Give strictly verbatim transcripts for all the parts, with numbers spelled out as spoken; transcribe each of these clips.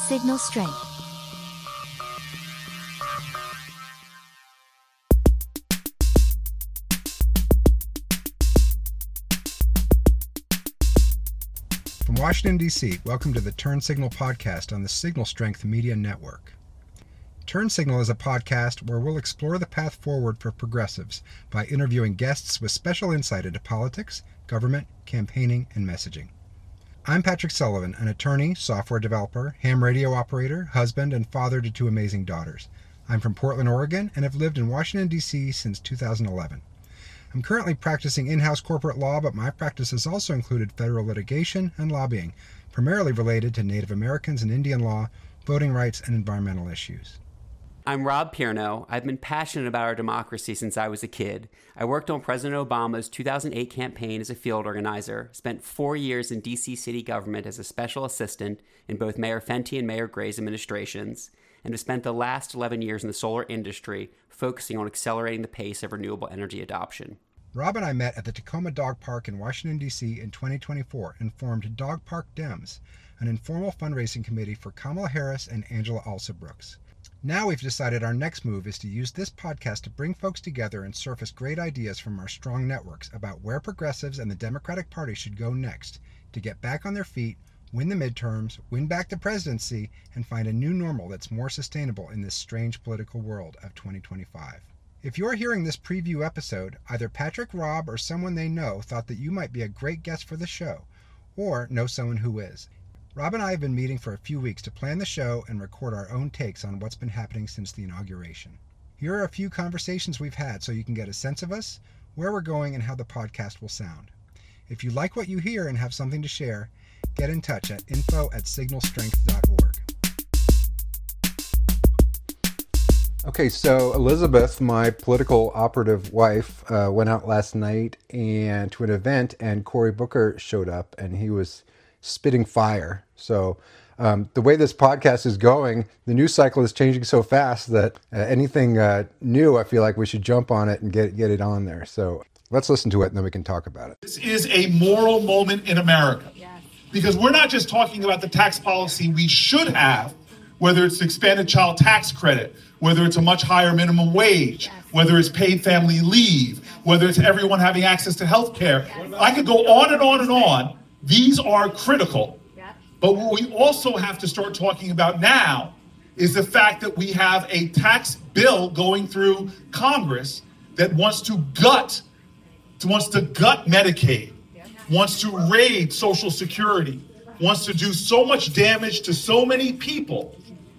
Signal Strength. From Washington, D C, welcome to the Turn Signal podcast on the Signal Strength Media Network. Turn Signal is a podcast where we'll explore the path forward for progressives by interviewing guests with special insight into politics, government, campaigning, and messaging. I'm Patrick Sullivan, an attorney, software developer, ham radio operator, husband, and father to two amazing daughters. I'm from Portland, Oregon, and have lived in Washington, D C since two thousand eleven. I'm currently practicing in-house corporate law, but my practice has also included federal litigation and lobbying, primarily related to Native Americans and Indian law, voting rights, and environmental issues. I'm Rob Pierno. I've been passionate about our democracy since I was a kid. I worked on President Obama's two thousand eight campaign as a field organizer, spent four years in D C city government as a special assistant in both Mayor Fenty and Mayor Gray's administrations, and have spent the last eleven years in the solar industry focusing on accelerating the pace of renewable energy adoption. Rob and I met at the Tacoma Dog Park in Washington, D C in twenty twenty-four and formed Dog Park Dems, an informal fundraising committee for Kamala Harris and Angela Alsobrooks. Now we've decided our next move is to use this podcast to bring folks together and surface great ideas from our strong networks about where progressives and the Democratic Party should go next to get back on their feet, win the midterms, win back the presidency, and find a new normal that's more sustainable in this strange political world of twenty twenty-five. If you're hearing this preview episode, either Patrick, Rob, or someone they know thought that you might be a great guest for the show, or know someone who is. Rob and I have been meeting for a few weeks to plan the show and record our own takes on what's been happening since the inauguration. Here are a few conversations we've had so you can get a sense of us, where we're going, and how the podcast will sound. If you like what you hear and have something to share, get in touch at info at signal strength dot org. Okay, so Elizabeth, my political operative wife, uh, went out last night and to an event, and Cory Booker showed up, and he was spitting fire. So um, the way this podcast is going, the news cycle is changing so fast that uh, anything uh, new, I feel like we should jump on it and get get it on there. So let's listen to it, and then we can talk about it. This is a moral moment in America, because we're not just talking about the tax policy we should have, whether it's the expanded child tax credit, whether it's a much higher minimum wage, whether it's paid family leave, whether it's everyone having access to health care. I could go on and on and on. These are critical. But what we also have to start talking about now is the fact that we have a tax bill going through Congress that wants to gut, wants to gut Medicaid, wants to raid Social Security, wants to do so much damage to so many people,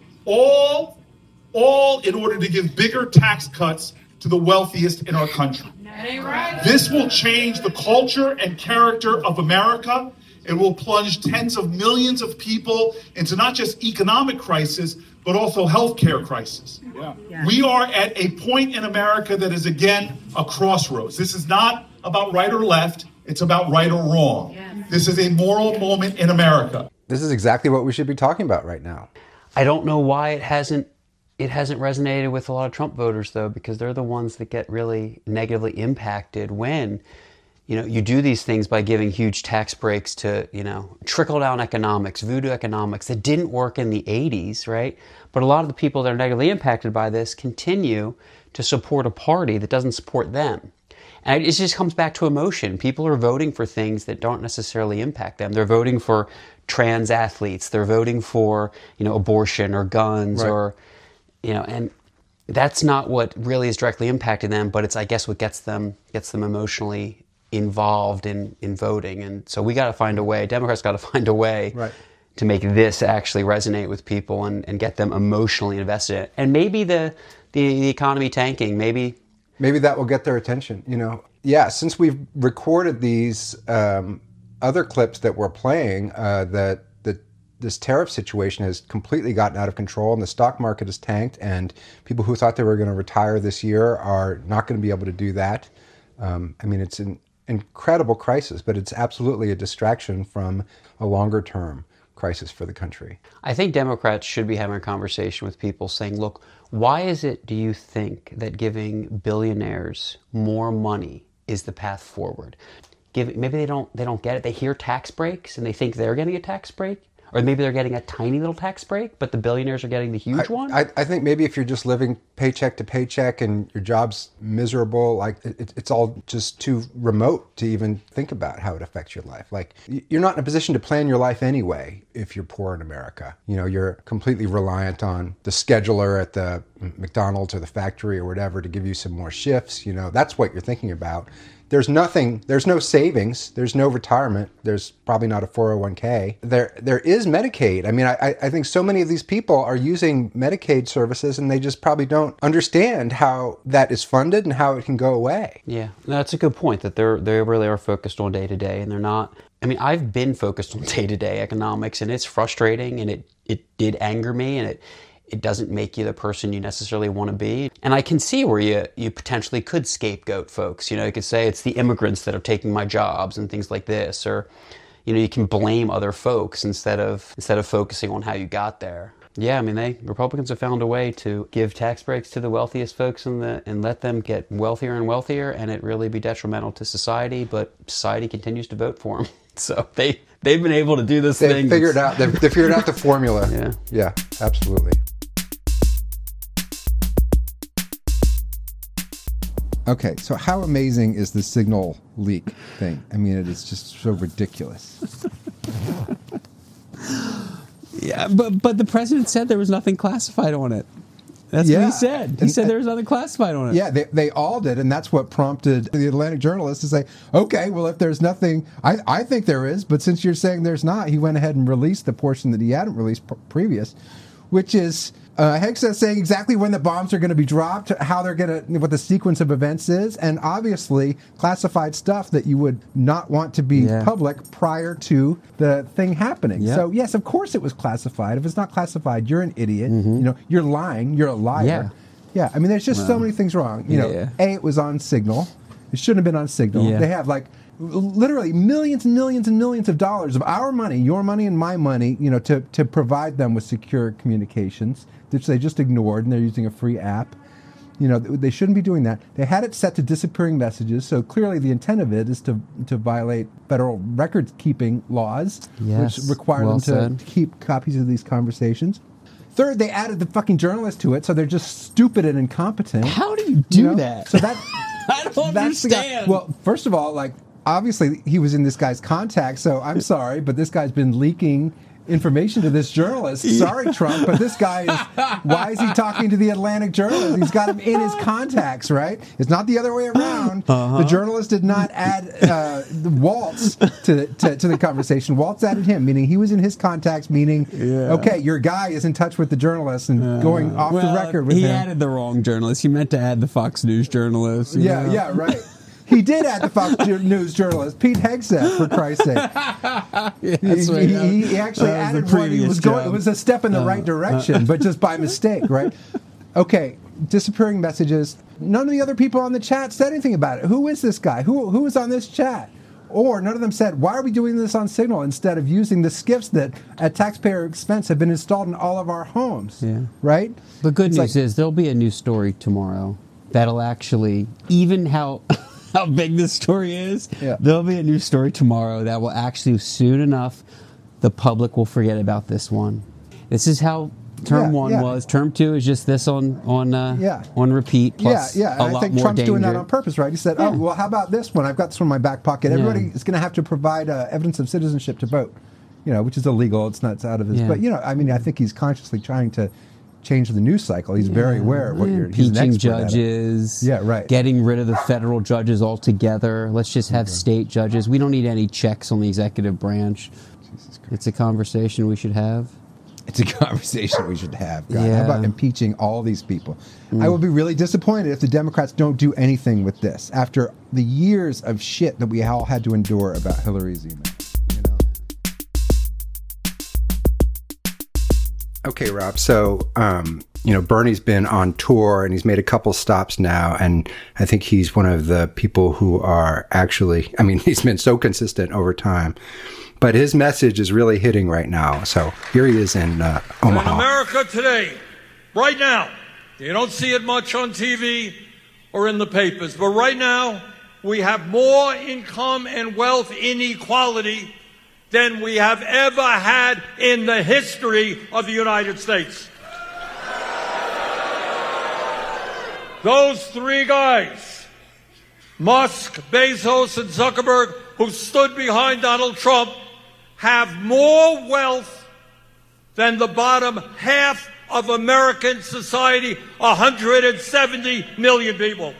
all, all in order to give bigger tax cuts to the wealthiest in our country. This will change the culture and character of America. It will plunge tens of millions of people into not just economic crisis, but also healthcare crisis. Yeah. Yeah. We are at a point in America that is, again, a crossroads. This is not about right or left. It's about right or wrong. Yeah. This is a moral moment in America. This is exactly what we should be talking about right now. I don't know why it hasn't it hasn't resonated with a lot of Trump voters, though, because they're the ones that get really negatively impacted when, you know, you do these things by giving huge tax breaks to, you know, trickle-down economics, voodoo economics that didn't work in the eighties, right? But a lot of the people that are negatively impacted by this continue to support a party that doesn't support them. And it just comes back to emotion. People are voting for things that don't necessarily impact them. They're voting for trans athletes. They're voting for, you know, abortion or guns, right, or, you know, and that's not what really is directly impacting them, but it's, I guess, what gets them gets them emotionally involved in, in voting. And so we got to find a way, Democrats got to find a way, right, to make this actually resonate with people and, and get them emotionally invested in it. And maybe the, the, the economy tanking, maybe... Maybe that will get their attention, you know. Yeah, since we've recorded these um, other clips that we're playing, uh, that that this tariff situation has completely gotten out of control and the stock market has tanked, and people who thought they were going to retire this year are not going to be able to do that. Um, I mean, it's an incredible crisis, but it's absolutely a distraction from a longer term crisis for the country. I think Democrats should be having a conversation with people saying, look, why is it, do you think, that giving billionaires more money is the path forward? Give, maybe they don't they don't get it. They hear tax breaks and they think they're getting a tax break. Or maybe they're getting a tiny little tax break, but the billionaires are getting the huge I, one? I, I think maybe if you're just living paycheck to paycheck and your job's miserable, like it, it's all just too remote to even think about how it affects your life. Like you're not in a position to plan your life anyway if you're poor in America. You know, you're completely reliant on the scheduler at the McDonald's or the factory or whatever to give you some more shifts. You know, that's what you're thinking about. There's nothing, there's no savings, there's no retirement, there's probably not a four oh one k. There, there is Medicaid. I mean, I, I think so many of these people are using Medicaid services and they just probably don't understand how that is funded and how it can go away. Yeah, that's a good point, that they're, they really are focused on day to day and they're not, I mean, I've been focused on day to day economics and it's frustrating and it, it did anger me and it, it doesn't make you the person you necessarily want to be. And I can see where you you potentially could scapegoat folks. You know, you could say it's the immigrants that are taking my jobs and things like this. Or, you know, you can blame other folks instead of instead of focusing on how you got there. Yeah, I mean, they Republicans have found a way to give tax breaks to the wealthiest folks in the, and let them get wealthier and wealthier, and it really be detrimental to society, but society continues to vote for them. So they, they've been able to do this they've thing. Figured out, they've, they've figured out the formula. Yeah. Yeah, absolutely. Okay, so how amazing is the Signal leak thing? I mean, it is just so ridiculous. Yeah, but but the president said there was nothing classified on it. That's Yeah. what he said. He And- said there was nothing classified on it. Yeah, they, they all did, and that's what prompted the Atlantic journalist to say, okay, well, if there's nothing, I, I think there is, but since you're saying there's not, he went ahead and released the portion that he hadn't released pr- previous, which is uh, Hegseth saying exactly when the bombs are going to be dropped, how they're going to, what the sequence of events is, and obviously classified stuff that you would not want to be Yeah. public prior to the thing happening. Yeah. So yes, of course it was classified. If it's not classified, you're an idiot. You know, you're lying. You're a liar. Yeah. Yeah, I mean, there's just so many things wrong. You know, Yeah. A, it was on Signal. It shouldn't have been on Signal. Yeah. They have like literally millions and millions and millions of dollars of our money, your money and my money, you know, to, to provide them with secure communications, which they just ignored, and they're using a free app. You know, they shouldn't be doing that. They had it set to disappearing messages, so clearly the intent of it is to to violate federal record-keeping laws, Yes, which require well them to, said. to keep copies of these conversations. Third, they added the fucking journalist to it, so they're just stupid and incompetent. How do you do know? that? So that I don't that's the guy. understand. Well, first of all, like obviously he was in this guy's contacts, so I'm sorry, but this guy's been leaking information to this journalist. Sorry, Trump, but this guy is. Why is he talking to the Atlantic journalist? He's got him in his contacts, right? It's not the other way around. Uh-huh. The journalist did not add uh, the Waltz to, to to the conversation. Waltz added him, meaning he was in his contacts. Meaning, Yeah. okay, your guy is in touch with the journalist and going off well, the record with he him. added the wrong journalist. He meant to add the Fox News journalist. you Yeah, know? yeah, right. He did add the Fox News journalist, Pete Hegseth, for Christ's sake. Yeah, He, that's right. he- he actually That was added the one. He previous was going. job. It was a step in the right direction, but just by mistake, right? Okay, disappearing messages. None of the other people on the chat said anything about it. Who is this guy? Who who is on this chat? Or none of them said, why are we doing this on Signal instead of using the skiffs that, at taxpayer expense, have been installed in all of our homes? Yeah. Right? The good It's news like- is there'll be a new story tomorrow that'll actually, even how how big this story is, Yeah. there'll be a new story tomorrow that will actually, soon enough, the public will forget about this one. This is how term Yeah, one yeah. was. Term two is just this on on uh, Yeah. on repeat. Plus yeah, yeah. a And lot I think more Trump's danger. doing that on purpose, right? He said, "Oh, Yeah. well, how about this one? I've got this one in my back pocket. Everybody Yeah. is going to have to provide uh, evidence of citizenship to vote, you know, which is illegal. It's not it's out of his. Yeah. But you know, I mean, I think he's consciously trying to change the news cycle. He's very aware of what Yeah, you're. He's an impeaching expert at it. judges. Yeah, right. Getting rid of the federal judges altogether. Let's just have state judges. We don't need any checks on the executive branch. It's a conversation we should have. It's a conversation we should have. God, Yeah. How about impeaching all these people? I will be really disappointed if the Democrats don't do anything with this after the years of shit that we all had to endure about Hillary's email. You know? Okay, Rob. So, um, you know, Bernie's been on tour and he's made a couple stops now. And I think he's one of the people who are actually, I mean, he's been so consistent over time. But his message is really hitting right now. So here he is in uh, Omaha. In America today, right now, you don't see it much on T V or in the papers, but right now we have more income and wealth inequality than we have ever had in the history of the United States. Those three guys, Musk, Bezos, and Zuckerberg, who stood behind Donald Trump, have more wealth than the bottom half of American society, one hundred seventy million people.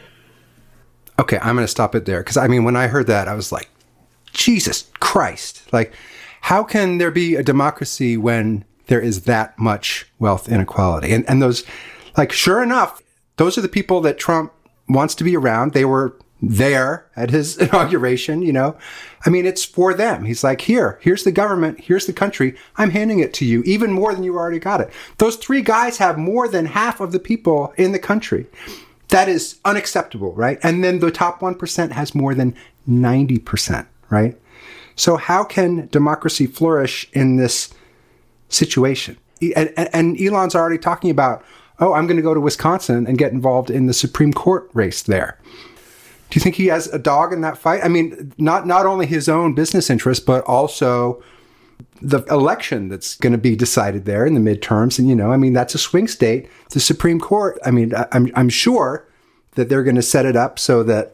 Okay, I'm going to stop it there. Because, I mean, when I heard that, I was like, Jesus Christ. Like, how can there be a democracy when there is that much wealth inequality? And, and those, like, sure enough, those are the people that Trump wants to be around. They were there at his inauguration, you know. I mean, it's for them. He's like, here, here's the government, here's the country. I'm handing it to you, even more than you already got it. Those three guys have more than half of the people in the country. That is unacceptable, right? And then the top one percent has more than ninety percent, right? So how can democracy flourish in this situation? And, and Elon's already talking about, oh, I'm going to go to Wisconsin and get involved in the Supreme Court race there. Do you think he has a dog in that fight? I mean, not not only his own business interests, but also the election that's going to be decided there in the midterms. And, you know, I mean, that's a swing state. The Supreme Court, I mean, I'm, I'm sure that they're going to set it up so that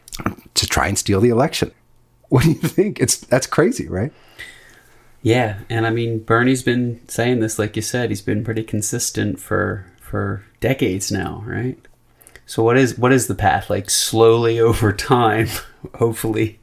to try and steal the election. What do you think? It's that's crazy, right? Yeah. And I mean, Bernie's been saying this, like you said, he's been pretty consistent for for decades now, right? So what is what is the path? Like slowly over time, hopefully,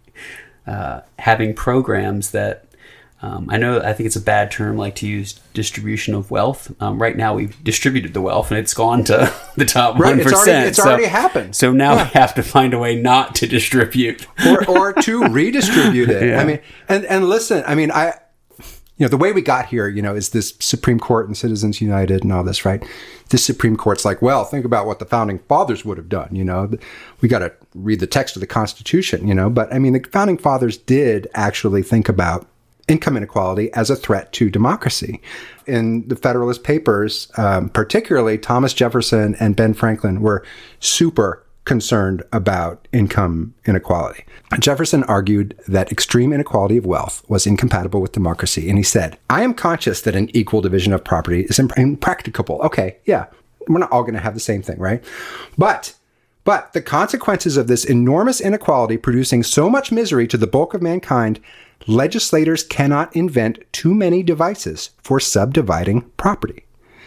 uh, having programs that um, I know I think it's a bad term, like to use distribution of wealth. Um, right now, we've distributed the wealth and it's gone to the top right, one it's percent. Already, it's so, already happened. So now yeah. we have to find a way not to distribute, or or to redistribute it. Yeah. I mean, and and listen, I mean, I. You know, the way we got here, you know, is this Supreme Court and Citizens United and all this, right? This Supreme Court's like, well, think about what the founding fathers would have done, you know? We got to read the text of the Constitution, you know? But, I mean, the founding fathers did actually think about income inequality as a threat to democracy. In the Federalist Papers, um, particularly Thomas Jefferson and Ben Franklin were super concerned about income inequality. Jefferson argued that extreme inequality of wealth was incompatible with democracy, and he said, I am conscious that an equal division of property is impracticable. Okay, yeah, we're not all going to have the same thing, right? But, but the consequences of this enormous inequality producing so much misery to the bulk of mankind, legislators cannot invent too many devices for subdividing property.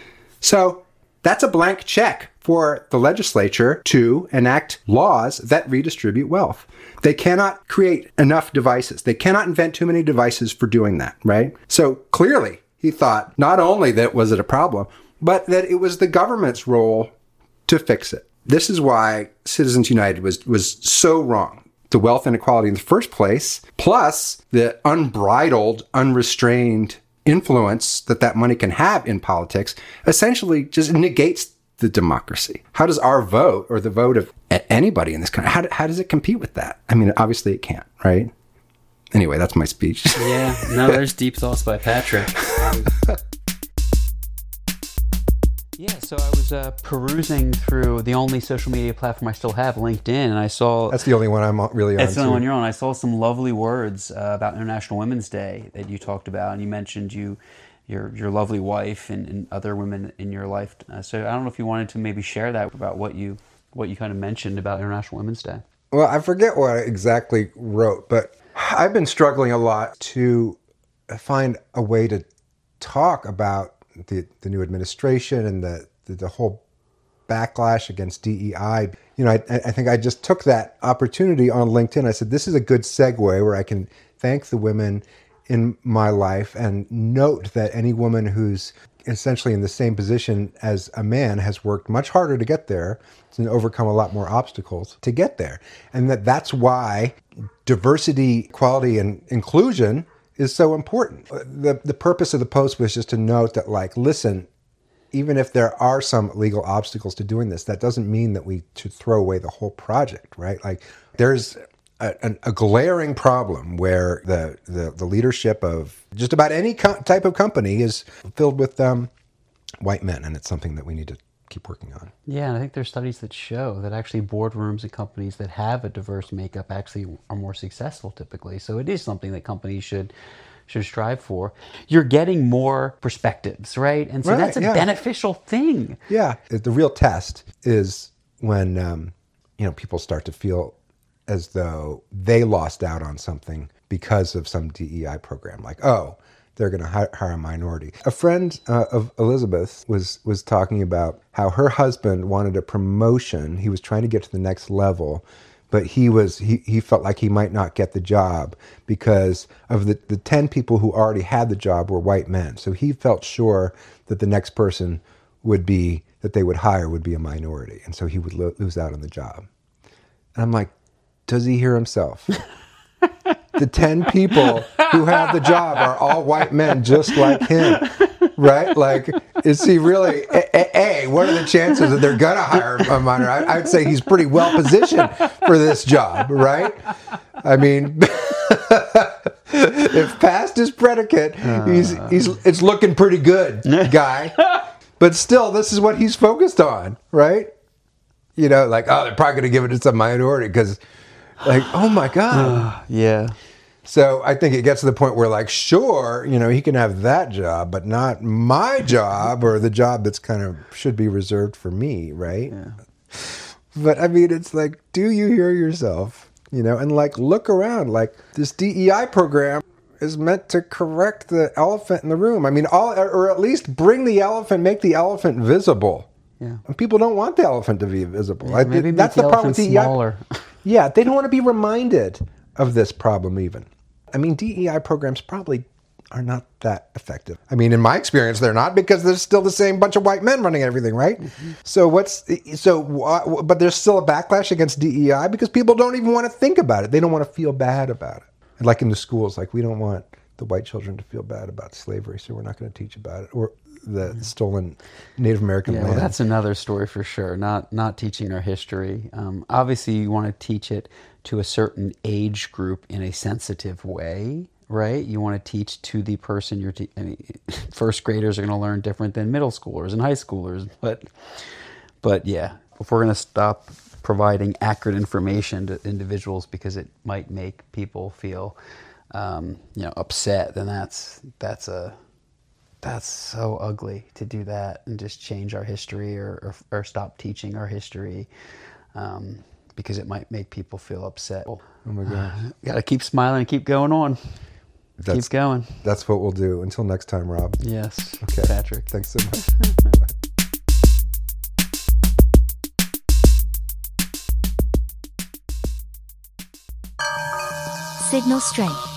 So that's a blank check for the legislature to enact laws that redistribute wealth. They cannot create enough devices. They cannot invent too many devices for doing that, right? So clearly, he thought not only that was it a problem, but that it was the government's role to fix it. This is why Citizens United was, was so wrong. The wealth inequality in the first place, plus the unbridled, unrestrained influence that that money can have in politics, essentially just negates the democracy. How does our vote or the vote of anybody in this country, how, how does it compete with that? I mean, obviously it can't, right? Anyway, that's my speech. Yeah, no, there's deep thoughts by Patrick. Yeah, so I was uh, perusing through the only social media platform I still have, LinkedIn, and I saw... That's the only one I'm really on. That's the only too. one you're on. I saw some lovely words uh, about International Women's Day that you talked about, and you mentioned you, your your lovely wife and, and other women in your life. Uh, so I don't know if you wanted to maybe share that about what you what you kind of mentioned about International Women's Day. Well, I forget what I exactly wrote, but I've been struggling a lot to find a way to talk about the, the new administration and the, the, the whole backlash against D E I. You know, I, I think I just took that opportunity on LinkedIn. I said, this is a good segue where I can thank the women in my life and note that any woman who's essentially in the same position as a man has worked much harder to get there and overcome a lot more obstacles to get there. And that that's why diversity, equality, and inclusion is so important. The the purpose of the post was just to note that, like, listen, even if there are some legal obstacles to doing this, that doesn't mean that we should throw away the whole project, right? Like, there's a, a, a glaring problem where the, the, the leadership of just about any co- type of company is filled with um, white men, and it's something that we need to keep working on. Yeah, and I think there's studies that show that actually boardrooms and companies that have a diverse makeup actually are more successful typically. So it is something that companies should should strive for, you're getting more perspectives, right? And so Right, that's a yeah. beneficial thing. Yeah. The real test is when, um, you know, people start to feel as though they lost out on something because of some D E I program. Like, oh, they're going to hire, hire a minority. A friend uh, of Elizabeth was was talking about how her husband wanted a promotion. He was trying to get to the next level, but he was he, he felt like he might not get the job because of the, the ten people who already had the job were white men. So he felt sure that the next person would be, that they would hire would be a minority. And so he would lo- lose out on the job. And I'm like, does he hear himself? The ten people who have the job are all white men just like him, right? Like, is he really, A, a, what are the chances that they're going to hire a minor? I, I'd say he's pretty well positioned for this job, right? I mean, if past is predicate, he's, he's, it's looking pretty good, guy. But still, this is what he's focused on, right? You know, like, oh, they're probably going to give it to some minority because, like, oh my God. Yeah. So I think it gets to the point where, like, sure, you know, he can have that job, but not my job or the job that's kind of should be reserved for me, right? Yeah. But I mean, it's like, do you hear yourself? You know, and like, look around. Like, this D E I program is meant to correct the elephant in the room. I mean, all, or at least bring the elephant, make the elephant visible. Yeah. And people don't want the elephant to be visible. Yeah, I, maybe that's make the the problem with elephant D E I. smaller. Yeah, they don't want to be reminded of this problem even. I mean, D E I programs probably are not that effective. I mean, in my experience, they're not because there's still the same bunch of white men running everything, right? Mm-hmm. So what's, so, uh, but there's still a backlash against D E I because people don't even want to think about it. They don't want to feel bad about it. And like in the schools, like we don't want the white children to feel bad about slavery, so we're not going to teach about it. Or the stolen Native American Yeah, land. well, that's another story for sure. Not not teaching our history. Um, obviously, you want to teach it to a certain age group in a sensitive way, right? You want to teach to the person you're. Te- I mean, first graders are going to learn different than middle schoolers and high schoolers, but but yeah, if we're going to stop providing accurate information to individuals because it might make people feel, um, you know, upset, then that's that's a That's so ugly to do that and just change our history or, or, or stop teaching our history um, because it might make people feel upset. Oh my gosh. Got to keep smiling and keep going on. That's, keep going. That's what we'll do. Until next time, Rob. Yes. Okay. Patrick. Thanks so much. Signal strength.